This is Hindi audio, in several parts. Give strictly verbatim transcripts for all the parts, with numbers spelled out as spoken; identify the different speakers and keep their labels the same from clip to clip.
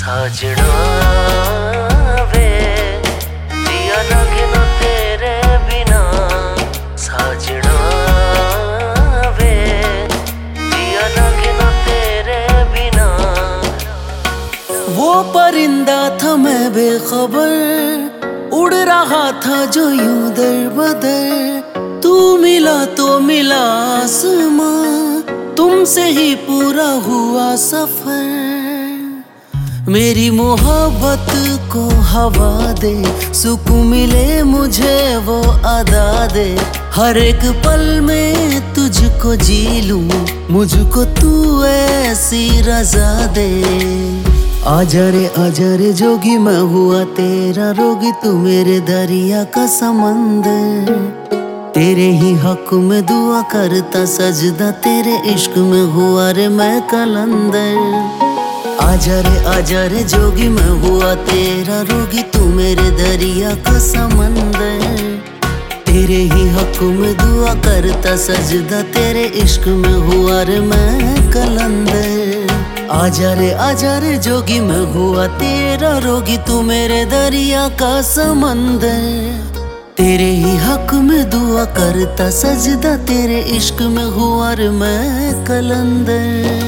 Speaker 1: साजना वे जिया लगे ना तेरे बिना। साजना वे जिया लगे ना तेरे बिना। वो परिंदा था मैं बेखबर, उड़ रहा था जो यूं दर बदर। तू मिला तो मिला आसमां, तुमसे ही पूरा हुआ सफर। मेरी मोहब्बत को हवा दे, सुकून मिले मुझे वो अदा दे। हर एक पल में तुझको जी लूं, मुझको तू ऐसी रजा दे। आजा रे आजा रे जोगी, मैं हुआ तेरा रोगी, तू मेरे दरिया का समंदर। तेरे ही हक में दुआ करता सजदा, तेरे इश्क में हुआ रे मैं कलंदर। आजा रे आजा रे जोगी, मैं हुआ तेरा रोगी, तू मेरे दरिया का समंदर। तेरे ही हक में दुआ करता सजदा, तेरे इश्क में हुआ रे मैं कलंदर। आजा रे आजा रे जोगी, मैं हुआ तेरा रोगी, तू मेरे दरिया का समंदर। तेरे ही हक में दुआ करता सजदा, तेरे इश्क में हुआ रे मैं कलंदर।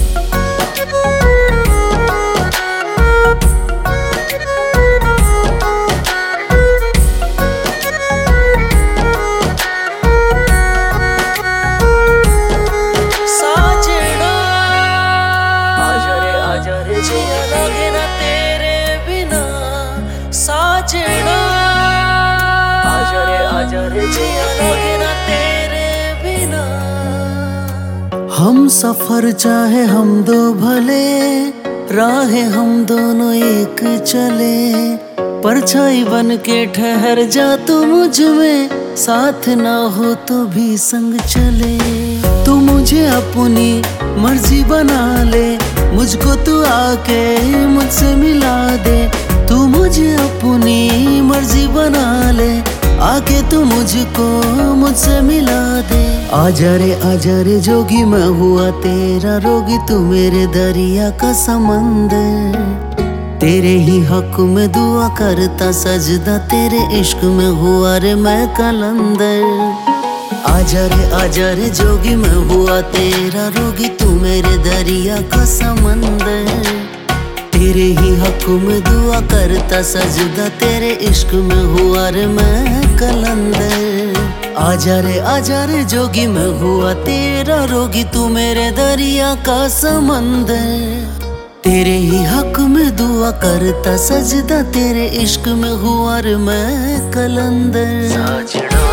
Speaker 1: जिया लगे ना तेरे बिना। साजना आजा रे आजा रे जिया लगे ना तेरे बिना। हम सफर चाहे हम दो भले, राहें हम दोनों एक चले। परछाई बन के ठहर जा तू मुझ में, साथ ना हो तो भी संग चले। तू मुझे अपनी मर्जी बना ले, मुझको तू आके मुझसे मिला दे। तू मुझे अपनी मर्जी बना ले, आके तू मुझको मुझसे मिला दे। आजा रे आजा रे जोगी, मैं हुआ तेरा रोगी, तू मेरे दरिया का समंदर। तेरे ही हक में दुआ करता सजदा, तेरे इश्क में हुआ रे मैं कलंदर। आजा रे आजा रे जोगी, मैं हुआ तेरा रोगी, तू मेरे दरिया का समंदर। तेरे ही हक में दुआ करता सजदा, तेरे इश्क में हुआ रे मैं कलंदर। आजा रे आजा रे जोगी, मैं हुआ तेरा रोगी, तू मेरे दरिया का समंदर। तेरे ही हक में दुआ करता सजदा, तेरे इश्क में हुआ रे मैं कलंदर।